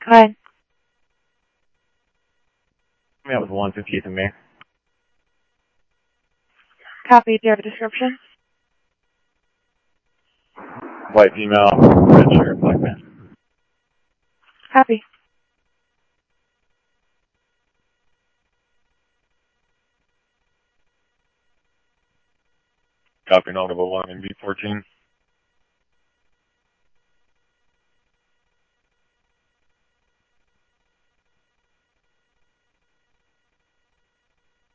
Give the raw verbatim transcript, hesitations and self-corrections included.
Hi. That was one fiftieth and May. Copy. Do you have a description? White female, red shirt, black pants. Copy. Copy, notable one in B fourteen.